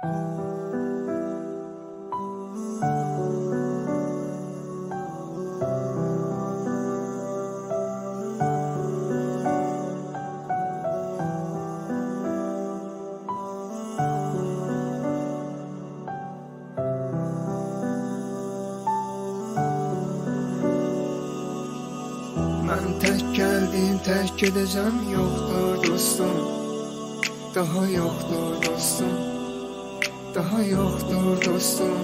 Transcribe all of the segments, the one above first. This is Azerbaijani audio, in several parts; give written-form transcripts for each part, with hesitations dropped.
Mən tək gəldim, tək gedəcəm, yoxdur dostum. Daha yoxdur dostum. Daha yoxdur dostum.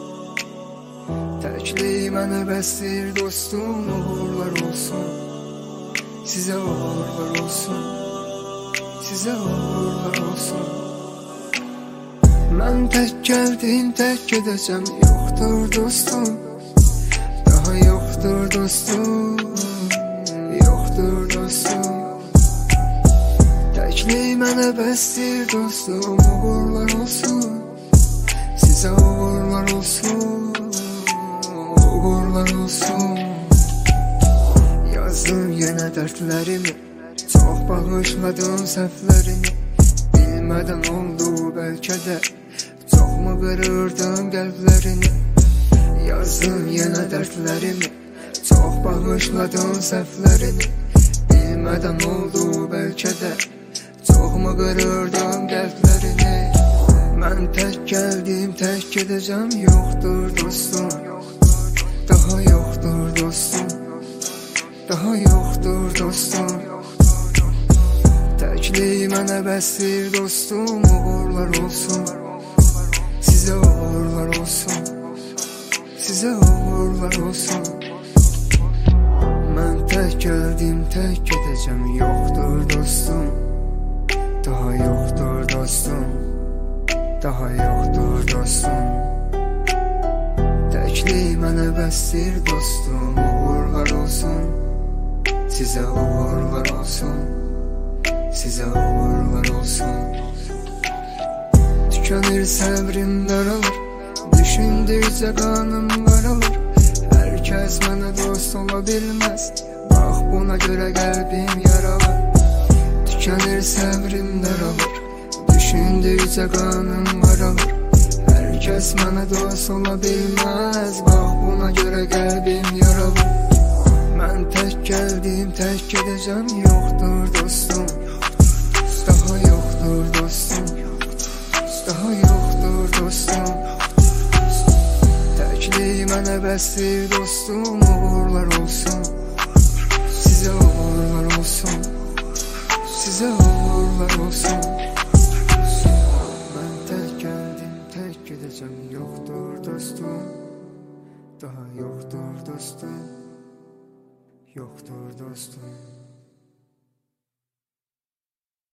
Təklik mənə bəsdir dostum, uğurlar olsun. Sizə uğurlar olsun. Sizə uğurlar olsun. Mən tək gəldim, tək gedəcəm, yoxdur dostum. Daha yoxdur dostum. Yoxdur dostum. Təklik mənə bəsdir dostum, uğurlar olsun. Sizə uğurlar olsun. Uğurlar olsun. Yazdım yenə dərdlərimi, çox bağışladım səhvlərini. Bilmədən oldu bəlkə də, çoxmu qırırdım qəlblərini. Yazdım yenə dərdlərimi, çox bağışladım səhvlərini. Bilmədən oldu bəlkə də, çoxmu qırırdım qəlblərini. Mən tək gəldim, tək gedəcəm, yoxdur dostum. Daha yoxdur dostum. Daha yoxdur dostum. Təklik mənə bəsdir dostum, uğurlar olsun. Sizə uğurlar olsun. Sizə uğurlar olsun. Mən tək gəldim, tək gedəcəm, yoxdur dostum. Daha yoxdur dostum. Daha yoxdur dostum. Təklik mənə bəsdir dostum, uğurlar olsun. Sizə uğurlar olsun. Sizə uğurlar olsun. Tükənir səbrim daralır, düşündükcə qanım qaralır. Hər kəs mənə dost ola bilməz, bax buna görə qəlbim yaralı. Tükənir səbrim daralır, düşündükcə qanım qaralır. Hər kəs mənə dost ola bilməz, bax buna görə qəlbim yaralı. Mən tək gəldim, tək gedəcəm, yoxdur dostum. Daha yoxdur dostum. Daha yoxdur dostum. Təklik mənə bəsdir dostum, uğurlar olsun. Sizə uğurlar olsun. Sizə uğurlar olsun. Mən tək gəldim, tək gedəcəm, yoxdur dostum. Daha yoxdur dostum. Yoxdur dostum.